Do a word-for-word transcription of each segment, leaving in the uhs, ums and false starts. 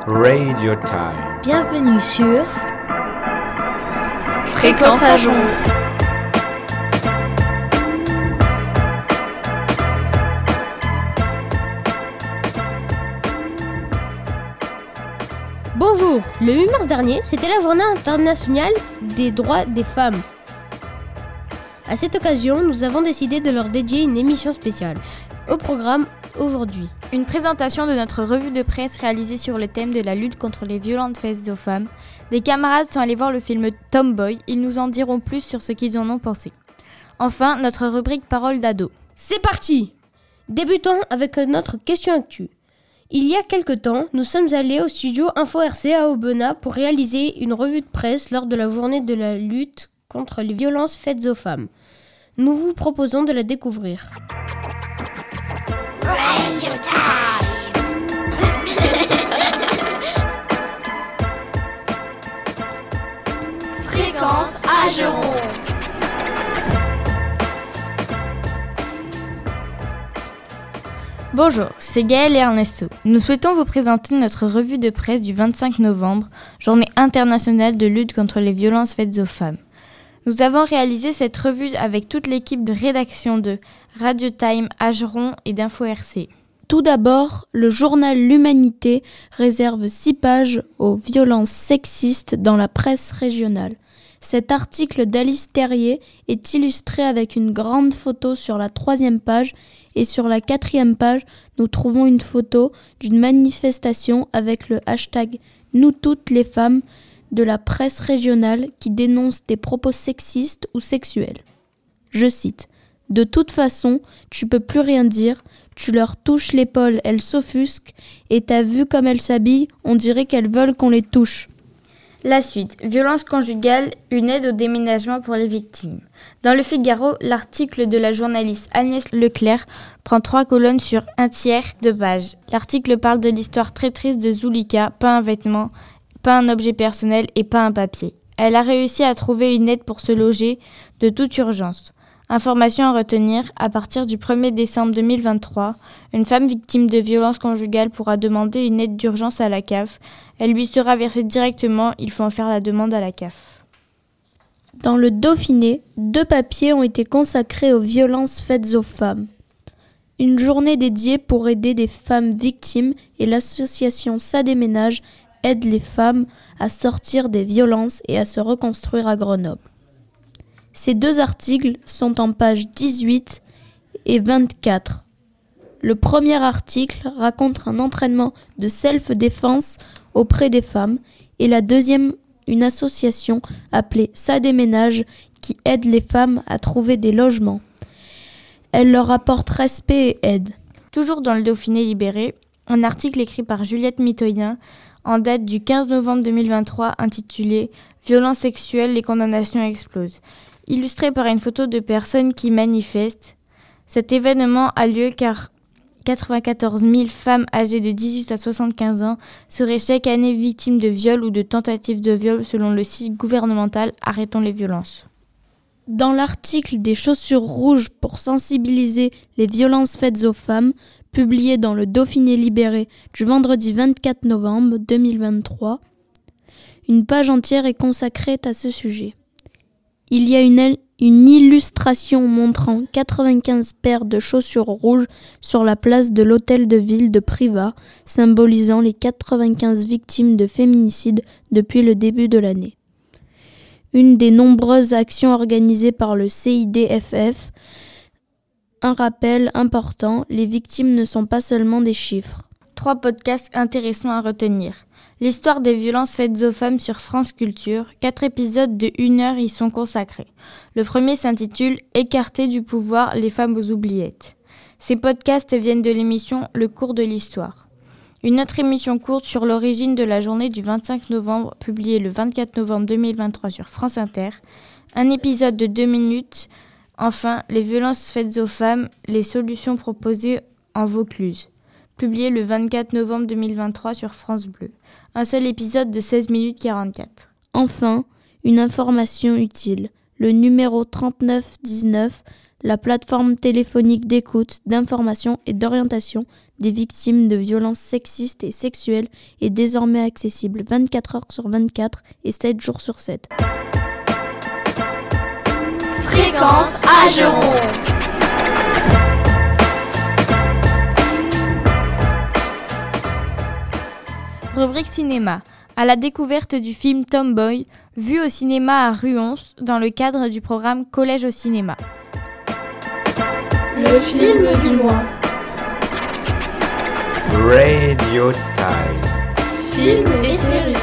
Radio Time. Bienvenue sur Fréquence Ajon. Bonjour, le huit mars dernier, c'était la journée internationale des droits des femmes. À cette occasion, nous avons décidé de leur dédier une émission spéciale. Au programme aujourd'hui, une présentation de notre revue de presse réalisée sur le thème de la lutte contre les violences faites aux femmes. Des camarades sont allés voir le film Tomboy, ils nous en diront plus sur ce qu'ils en ont pensé. Enfin, notre rubrique Parole d'ado. C'est parti! Débutons avec notre question actu. Il y a quelque temps, nous sommes allés au studio Info R C à Aubenas pour réaliser une revue de presse lors de la journée de la lutte contre les violences faites aux femmes. Nous vous proposons de la découvrir. Radio Time. Fréquence Ajon. Bonjour, c'est Gaël et Ernesto. Nous souhaitons vous présenter notre revue de presse du vingt-cinq novembre, journée internationale de lutte contre les violences faites aux femmes. Nous avons réalisé cette revue avec toute l'équipe de rédaction de Radio Time, Ageron et d'Info R C. Tout d'abord, le journal L'Humanité réserve six pages aux violences sexistes dans la presse régionale. Cet article d'Alice Terrier est illustré avec une grande photo sur la troisième page et sur la quatrième page, nous trouvons une photo d'une manifestation avec le hashtag « Nous toutes les femmes » de la presse régionale qui dénonce des propos sexistes ou sexuels. Je cite « De toute façon, tu peux plus rien dire, tu leur touches l'épaule, elles s'offusquent, et t'as vu comme elles s'habillent, on dirait qu'elles veulent qu'on les touche. » La suite, violence conjugale, une aide au déménagement pour les victimes. Dans le Figaro, l'article de la journaliste Agnès Leclerc prend trois colonnes sur un tiers de page. L'article parle de l'histoire très triste de Zulika, pas un vêtement, pas un objet personnel et pas un papier. Elle a réussi à trouver une aide pour se loger de toute urgence. Information à retenir, à partir du premier décembre deux mille vingt-trois, une femme victime de violences conjugales pourra demander une aide d'urgence à la C A F. Elle lui sera versée directement, il faut en faire la demande à la C A F. Dans le Dauphiné, deux papiers ont été consacrés aux violences faites aux femmes. Une journée dédiée pour aider des femmes victimes et l'association Ça déménage aide les femmes à sortir des violences et à se reconstruire à Grenoble. Ces deux articles sont en pages dix-huit et vingt-quatre. Le premier article raconte un entraînement de self-défense auprès des femmes et la deuxième, une association appelée Ça déménage qui aide les femmes à trouver des logements. Elle leur apporte respect et aide. Toujours dans le Dauphiné libéré, un article écrit par Juliette Mitoyen en date du quinze novembre deux mille vingt-trois intitulé « Violences sexuelles, les condamnations explosent ». Illustré par une photo de personnes qui manifestent. Cet événement a lieu car quatre-vingt-quatorze mille femmes âgées de dix-huit à soixante-quinze ans seraient chaque année victimes de viols ou de tentatives de viol selon le site gouvernemental Arrêtons les violences. Dans l'article des chaussures rouges pour sensibiliser les violences faites aux femmes, publié dans le Dauphiné libéré du vendredi vingt-quatre novembre deux mille vingt-trois, une page entière est consacrée à ce sujet. Il y a une, une illustration montrant quatre-vingt-quinze paires de chaussures rouges sur la place de l'hôtel de ville de Privas, symbolisant les quatre-vingt-quinze victimes de féminicide depuis le début de l'année. Une des nombreuses actions organisées par le C I D F F. Un rappel important, les victimes ne sont pas seulement des chiffres. Trois podcasts intéressants à retenir. L'histoire des violences faites aux femmes sur France Culture. Quatre épisodes de une heure y sont consacrés. Le premier s'intitule « Écarter du pouvoir les femmes aux oubliettes ». Ces podcasts viennent de l'émission « Le cours de l'histoire ». Une autre émission courte sur l'origine de la journée du vingt-cinq novembre, publiée le vingt-quatre novembre deux mille vingt-trois sur France Inter. Un épisode de deux minutes. Enfin, les violences faites aux femmes, les solutions proposées en Vaucluse. Publié le vingt-quatre novembre deux mille vingt-trois sur France Bleu. Un seul épisode de seize minutes quarante-quatre. Enfin, une information utile. le numéro trente-neuf dix-neuf, la plateforme téléphonique d'écoute, d'information et d'orientation des victimes de violences sexistes et sexuelles est désormais accessible vingt-quatre heures sur vingt-quatre et sept jours sur sept. Fréquence Ageron. Rubrique cinéma. À la découverte du film Tomboy, vu au cinéma à Ruons dans le cadre du programme Collège au cinéma. Le film du mois. Radio Time. Film et séries.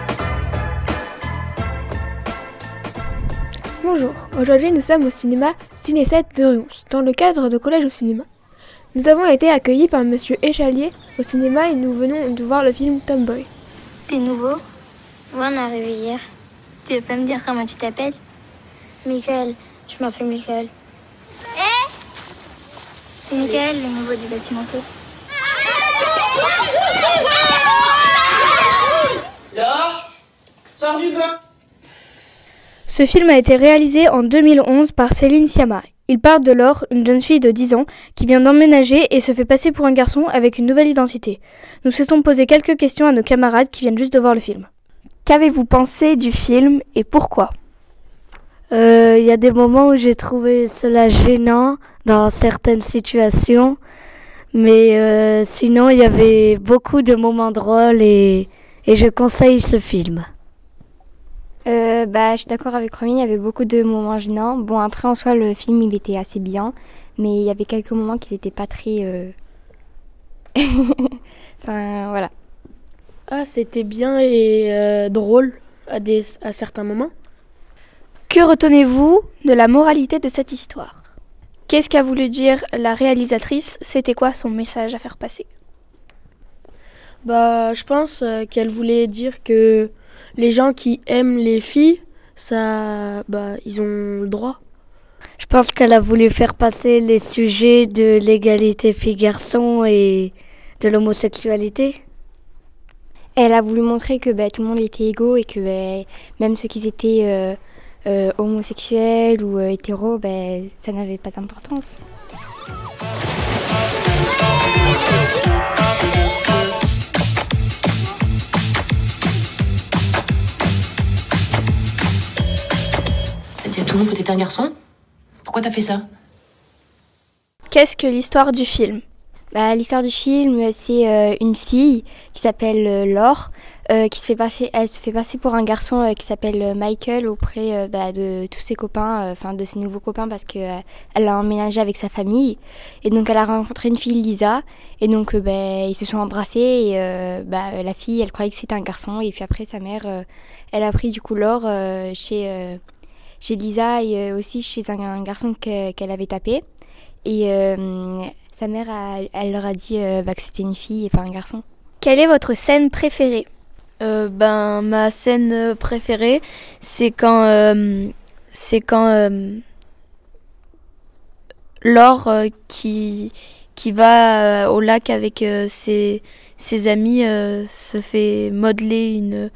Bonjour, aujourd'hui nous sommes au cinéma Ciné sept de Ruons, dans le cadre de Collège au cinéma. Nous avons été accueillis par Monsieur Échalier au cinéma et nous venons de voir le film Tomboy. T'es nouveau? Ouais, on est arrivé hier. Tu veux pas me dire comment tu t'appelles? Michael, je m'appelle Michael. Hé hey C'est Michael, le nouveau du bâtiment C. Laure, sors du bain. Ce film a été réalisé en deux mille onze par Céline Sciamma. Il parle de Laure, une jeune fille de dix ans, qui vient d'emménager et se fait passer pour un garçon avec une nouvelle identité. Nous souhaitons poser quelques questions à nos camarades qui viennent juste de voir le film. Qu'avez-vous pensé du film et pourquoi ? Il euh, y a des moments où j'ai trouvé cela gênant dans certaines situations, mais euh, sinon il y avait beaucoup de moments drôles et, et je conseille ce film. Euh, bah, je suis d'accord avec Romy, il y avait beaucoup de moments gênants. Bon, après, en soi, le film, il était assez bien, mais il y avait quelques moments qui n'étaient pas très... Euh... enfin, voilà. Ah, c'était bien et euh, drôle à, des, à certains moments. Que retenez-vous de la moralité de cette histoire ? Qu'est-ce qu'a voulu dire la réalisatrice ? C'était quoi son message à faire passer ? Bah, je pense euh, qu'elle voulait dire que les gens qui aiment les filles, ça, bah, ils ont le droit. Je pense qu'elle a voulu faire passer les sujets de l'égalité filles-garçons et de l'homosexualité. Elle a voulu montrer que bah, tout le monde était égaux et que bah, même ceux qui étaient euh, euh, homosexuels ou euh, hétéros, bah, ça n'avait pas d'importance. Tout le monde peut être un garçon ? Pourquoi t'as fait ça ? Qu'est-ce que l'histoire du film ? Bah, l'histoire du film, c'est euh, une fille qui s'appelle euh, Laure, euh, qui se fait passer, elle se fait passer pour un garçon euh, qui s'appelle Michael auprès euh, bah, de tous ses copains, enfin euh, de ses nouveaux copains parce que euh, elle a emménagé avec sa famille. Et donc elle a rencontré une fille, Lisa, et donc euh, bah, ils se sont embrassés et euh, bah, la fille, elle croyait que c'était un garçon et puis après sa mère, euh, elle a pris du coup Laure euh, chez euh, chez Lisa et aussi chez un, un garçon que, qu'elle avait tapé. Et euh, sa mère, a, elle leur a dit euh, bah, que c'était une fille et pas un garçon. Quelle est votre scène préférée ? euh, Ben, ma scène préférée, c'est quand, euh, c'est quand euh, Laure euh, qui, qui va euh, au lac avec euh, ses, ses amis euh, se fait modeler une,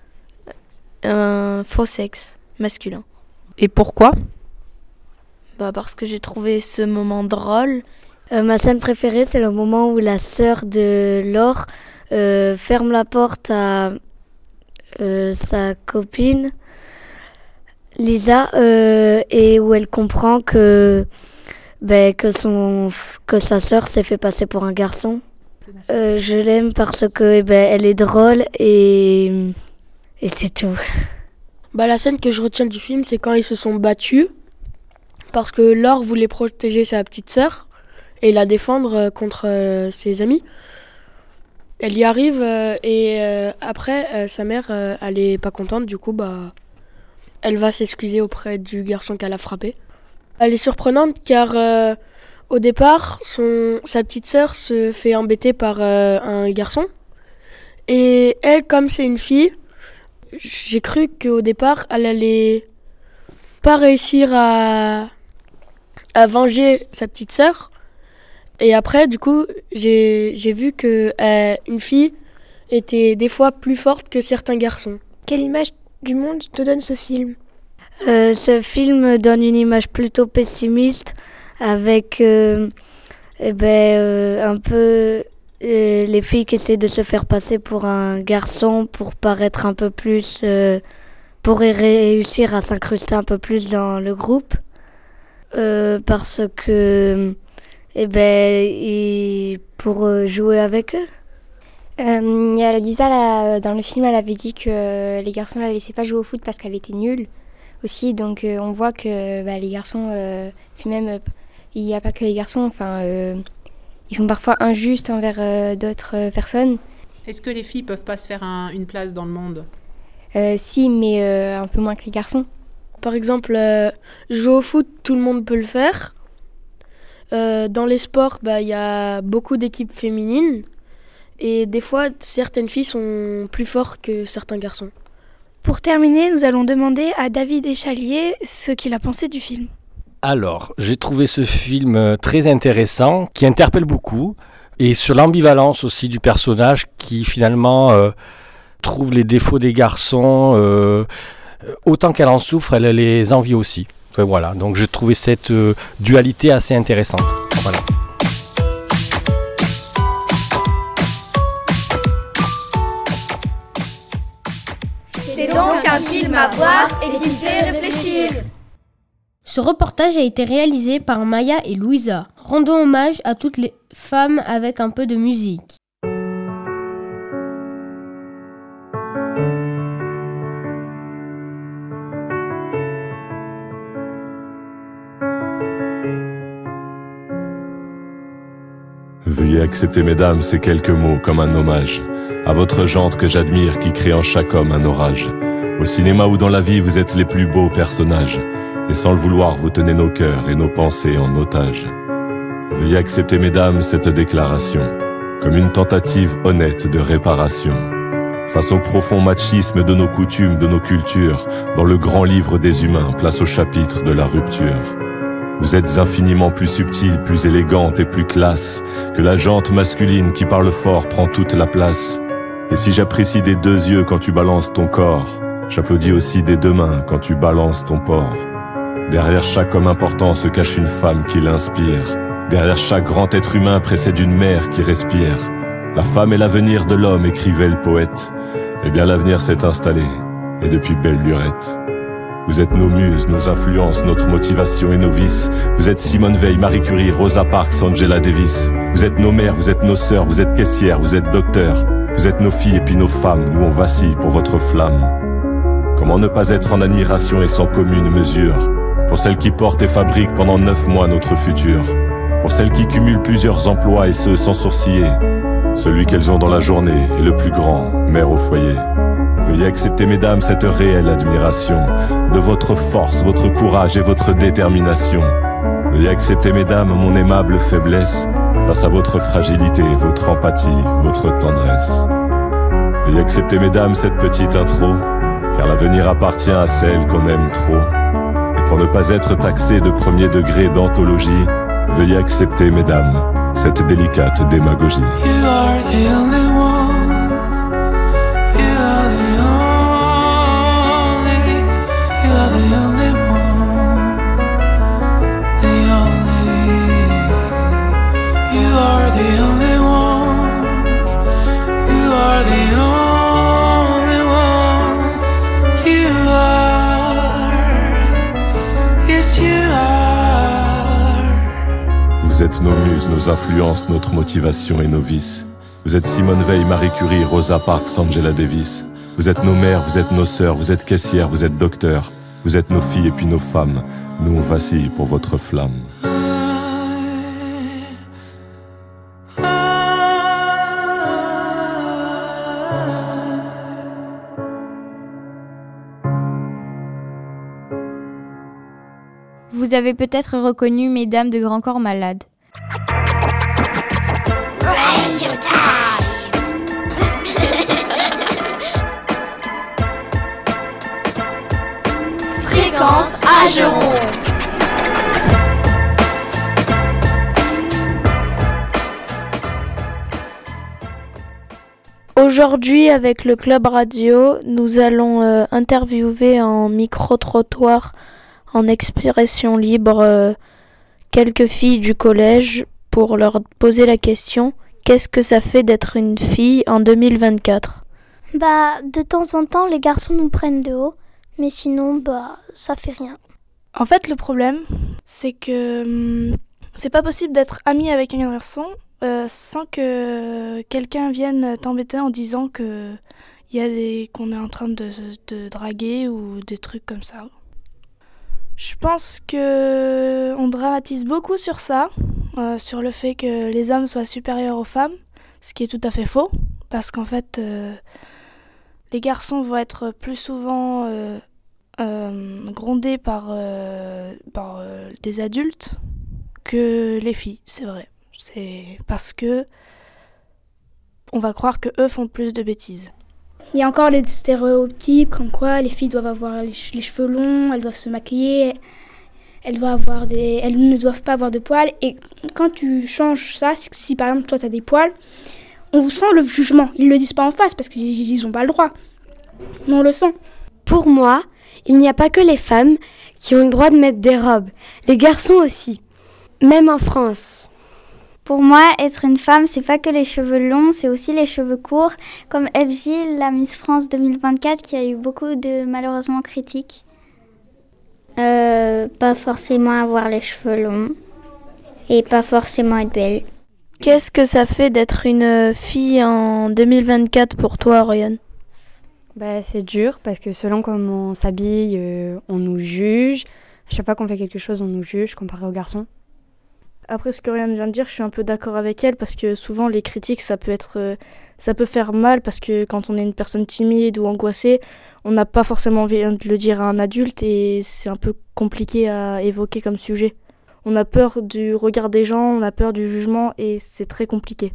un faux sexe masculin. Et pourquoi ? Bah parce que j'ai trouvé ce moment drôle. Euh, ma scène préférée, c'est le moment où la sœur de Laure euh, ferme la porte à euh, sa copine Lisa euh, et où elle comprend que ben, que son que sa sœur s'est fait passer pour un garçon. Euh, je l'aime parce que ben, elle est drôle et et c'est tout. Bah, la scène que je retiens du film, c'est quand ils se sont battus parce que Laure voulait protéger sa petite sœur et la défendre contre euh, ses amis. Elle y arrive euh, et euh, après, euh, sa mère, euh, elle est pas contente, du coup, bah, elle va s'excuser auprès du garçon qu'elle a frappé. Elle est surprenante car euh, au départ, son, sa petite sœur se fait embêter par euh, un garçon et elle, comme c'est une fille, j'ai cru qu'au départ, elle allait pas réussir à, à venger sa petite sœur. Et après, du coup, j'ai, j'ai vu qu'une euh, fille était des fois plus forte que certains garçons. Quelle image du monde te donne ce film ? Euh, ce film donne une image plutôt pessimiste avec euh, eh ben, euh, un peu euh, les filles qui essaient de se faire passer pour un garçon pour paraître un peu plus, euh, pour réussir à s'incruster un peu plus dans le groupe. Euh, parce que eh ben, ils, pour jouer avec eux. Euh, y a Lisa, là, dans le film, elle avait dit que les garçons ne la laissaient pas jouer au foot parce qu'elle était nulle aussi. Donc euh, on voit que bah, les garçons, euh, puis même, euh, il n'y a pas que les garçons, enfin, euh, ils sont parfois injustes envers euh, d'autres euh, personnes. Est-ce que les filles peuvent pas se faire un, une place dans le monde ? euh, Si, mais euh, un peu moins que les garçons. Par exemple, euh, jouer au foot, tout le monde peut le faire. Euh, dans les sports, bah, y a beaucoup d'équipes féminines. Et des fois, certaines filles sont plus fortes que certains garçons. Pour terminer, nous allons demander à David Échalier ce qu'il a pensé du film. Alors, j'ai trouvé ce film très intéressant, qui interpelle beaucoup, et sur l'ambivalence aussi du personnage qui finalement euh, trouve les défauts des garçons, euh, autant qu'elle en souffre, elle les envie aussi. Enfin, voilà, donc j'ai trouvé cette euh, dualité assez intéressante. Voilà. C'est donc un film à voir et qui fait réfléchir. Ce reportage a été réalisé par Maya et Louisa. Rendons hommage à toutes les femmes avec un peu de musique. Veuillez accepter, mesdames, ces quelques mots comme un hommage à votre gente que j'admire, qui crée en chaque homme un orage. Au cinéma ou dans la vie, vous êtes les plus beaux personnages, et sans le vouloir, vous tenez nos cœurs et nos pensées en otage. Veuillez accepter, mesdames, cette déclaration comme une tentative honnête de réparation face au profond machisme de nos coutumes, de nos cultures. Dans le grand livre des humains, place au chapitre de la rupture. Vous êtes infiniment plus subtile, plus élégante et plus classe que la jante masculine qui parle fort prend toute la place. Et si j'apprécie des deux yeux quand tu balances ton corps, j'applaudis aussi des deux mains quand tu balances ton porc. Derrière chaque homme important se cache une femme qui l'inspire. Derrière chaque grand être humain précède une mère qui respire. La femme est l'avenir de l'homme, écrivait le poète. Eh bien l'avenir s'est installé, et depuis belle lurette. Vous êtes nos muses, nos influences, notre motivation et nos vices. Vous êtes Simone Veil, Marie Curie, Rosa Parks, Angela Davis. Vous êtes nos mères, vous êtes nos sœurs, vous êtes caissières, vous êtes docteurs. Vous êtes nos filles et puis nos femmes, nous on vacille pour votre flamme. Comment ne pas être en admiration et sans commune mesure pour celles qui portent et fabriquent pendant neuf mois notre futur, pour celles qui cumulent plusieurs emplois et ce sans sourciller. Celui qu'elles ont dans la journée est le plus grand, mère au foyer. Veuillez accepter, mesdames, cette réelle admiration de votre force, votre courage et votre détermination. Veuillez accepter, mesdames, mon aimable faiblesse face à votre fragilité, votre empathie, votre tendresse. Veuillez accepter, mesdames, cette petite intro, car l'avenir appartient à celle qu'on aime trop. Et pour ne pas être taxé de premier degré d'anthologie, veuillez accepter, mesdames, cette délicate démagogie. You are the only one. You are the only. You are the only one. The only. You are the only one. You are the only one. You are. Yes, you are. Vous êtes nos muses, nos influences, notre motivation et nos vices. Vous êtes Simone Veil, Marie Curie, Rosa Parks, Angela Davis. Vous êtes nos mères, vous êtes nos sœurs, vous êtes caissières, vous êtes docteurs. Vous êtes nos filles et puis nos femmes. Nous on vacille pour votre flamme. Vous avez peut-être reconnu Mesdames de Grand Corps Malade. Radio Time. Fréquence Ageron. Aujourd'hui, avec le Club Radio, nous allons euh, interviewer en micro-trottoir, en expression libre, euh, quelques filles du collège pour leur poser la question « Qu'est-ce que ça fait d'être une fille en deux mille vingt-quatre ?» Bah, de temps en temps, les garçons nous prennent de haut, mais sinon, bah, ça fait rien. En fait, le problème, c'est que hum, c'est pas possible d'être ami avec un garçon euh, sans que quelqu'un vienne t'embêter en disant que y a des qu'on est en train de, de draguer ou des trucs comme ça. Je pense que on dramatise beaucoup sur ça, euh, sur le fait que les hommes soient supérieurs aux femmes, ce qui est tout à fait faux, parce qu'en fait, euh, les garçons vont être plus souvent euh, euh, grondés par, euh, par euh, des adultes que les filles, c'est vrai. C'est parce que on va croire que eux font plus de bêtises. Il y a encore les stéréotypes comme quoi les filles doivent avoir les, che- les cheveux longs, elles doivent se maquiller, elles, doivent avoir des, elles ne doivent pas avoir de poils. Et quand tu changes ça, si, si par exemple toi tu as des poils, on sent le jugement. Ils ne le disent pas en face parce qu'ils n'ont pas le droit. Mais on le sent. Pour moi, il n'y a pas que les femmes qui ont le droit de mettre des robes. Les garçons aussi. Même en France. Pour moi, être une femme, c'est pas que les cheveux longs, c'est aussi les cheveux courts, comme F J, la Miss France deux mille vingt-quatre, qui a eu beaucoup de, malheureusement, critiques. Euh, pas forcément avoir les cheveux longs, et pas forcément être belle. Qu'est-ce que ça fait d'être une fille en deux mille vingt-quatre pour toi, Oriane ? Bah, c'est dur, parce que selon comment on s'habille, euh, on nous juge. À chaque fois qu'on fait quelque chose, on nous juge, comparé aux garçons. Après ce que Oriane vient de dire, je suis un peu d'accord avec elle parce que souvent les critiques ça peut être, euh, ça peut faire mal parce que quand on est une personne timide ou angoissée, on n'a pas forcément envie de le dire à un adulte et c'est un peu compliqué à évoquer comme sujet. On a peur du regard des gens, on a peur du jugement et c'est très compliqué.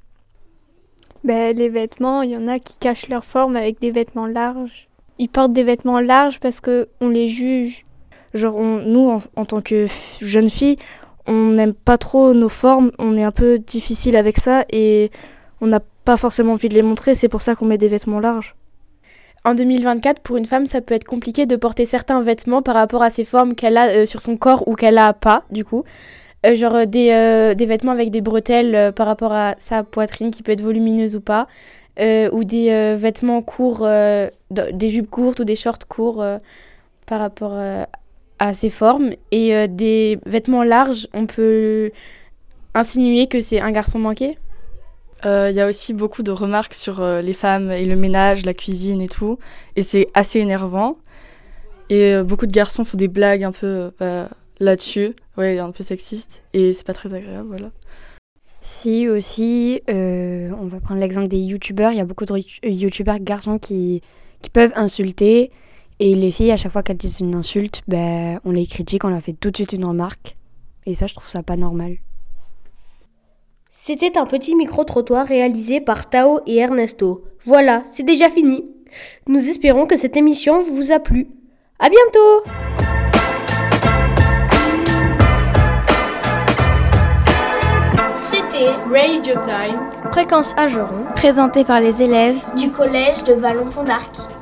Ben, les vêtements, il y en a qui cachent leur forme avec des vêtements larges. Ils portent des vêtements larges parce qu'on les juge. Genre on, nous en, en tant que f- jeunes filles, on n'aime pas trop nos formes, on est un peu difficile avec ça et on n'a pas forcément envie de les montrer, c'est pour ça qu'on met des vêtements larges. En deux mille vingt-quatre, pour une femme, ça peut être compliqué de porter certains vêtements par rapport à ses formes qu'elle a euh, sur son corps ou qu'elle a pas, du coup. Euh, genre euh, des, euh, des vêtements avec des bretelles euh, par rapport à sa poitrine qui peut être volumineuse ou pas. Euh, ou des euh, vêtements courts, euh, des jupes courtes ou des shorts courts euh, par rapport euh, à ses formes. Et euh, des vêtements larges, on peut insinuer que c'est un garçon manqué. Il euh, y a aussi beaucoup de remarques sur euh, les femmes et le ménage, la cuisine et tout. Et c'est assez énervant. Et euh, beaucoup de garçons font des blagues un peu euh, là-dessus. Ouais, un peu sexistes. Et c'est pas très agréable, voilà. Si, aussi, euh, on va prendre l'exemple des youtubeurs. Il y a beaucoup de youtubeurs garçons qui, qui peuvent insulter. Et les filles, à chaque fois qu'elles disent une insulte, ben, on les critique, on leur fait tout de suite une remarque. Et ça, je trouve ça pas normal. C'était un petit micro-trottoir réalisé par Tao et Ernesto. Voilà, c'est déjà fini. Nous espérons que cette émission vous a plu. À bientôt! C'était Radio Time. Fréquence Ageron. Présenté par les élèves du collège de Vallon-Pont d'Arc.